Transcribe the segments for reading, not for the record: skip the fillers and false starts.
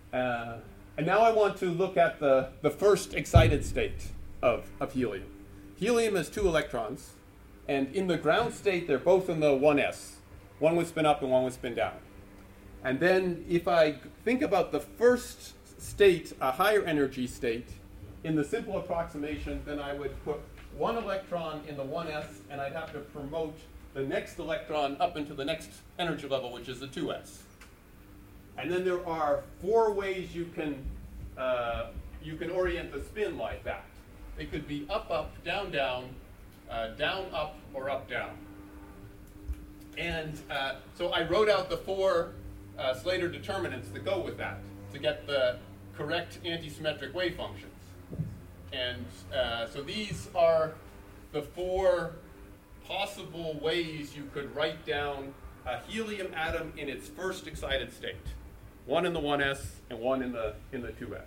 And now I want to look at the first excited state of helium. Helium has 2 electrons, and in the ground state, they're both in the 1s. One would spin up and one would spin down. And then if I think about the first state, a higher energy state, in the simple approximation, then I would put 1 electron in the 1s, and I'd have to promote the next electron up into the next energy level, which is the 2s. And then there are 4 ways you can orient the spin like that. They could be up, up, down, down, down, up, or up, down. And so I wrote out the 4 Slater determinants that go with that to get the correct antisymmetric wave functions. And so these are the 4 possible ways you could write down a helium atom in its first excited state. 1 in the 1s and 1 in the 2s.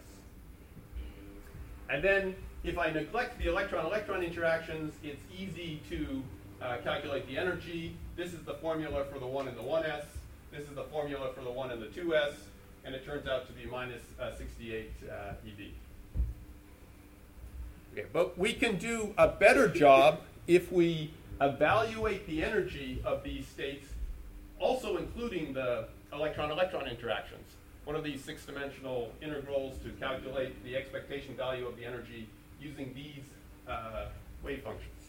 And then if I neglect the electron-electron interactions, it's easy to calculate the energy. This is the formula for the 1 in the 1s. This is the formula for the 1 in the 2s. And it turns out to be minus 68 eV. Okay, but we can do a better job if we evaluate the energy of these states, also including the electron-electron interactions. One of these 6-dimensional integrals to calculate the expectation value of the energy using these wave functions.